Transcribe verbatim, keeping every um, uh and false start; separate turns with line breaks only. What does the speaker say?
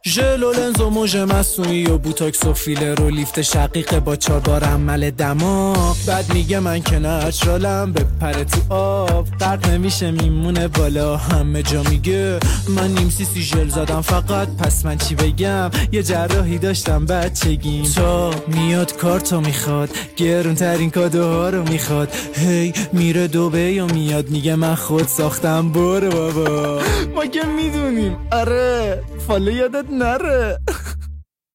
ژل و لنز و موژ مصنوعی و بوتاکس و فیلر و لیفت شقیق با چهار بار عمل دماغ. بعد میگه من که نچرالم بپره تو آب، غرق نمیشه میمونه بالا همه جا. میگه من نیم سی سی ژل زدم فقط، پس من چی بگم؟ یه جراحی داشتم بچگیم. تا میاد کارتو میخواد، گرون ترین کادوها رو میخواد. هی میره دبی و میاد میگه من خود ساختم. برو بابا ما که میدونیم. آره فالو یادت نره.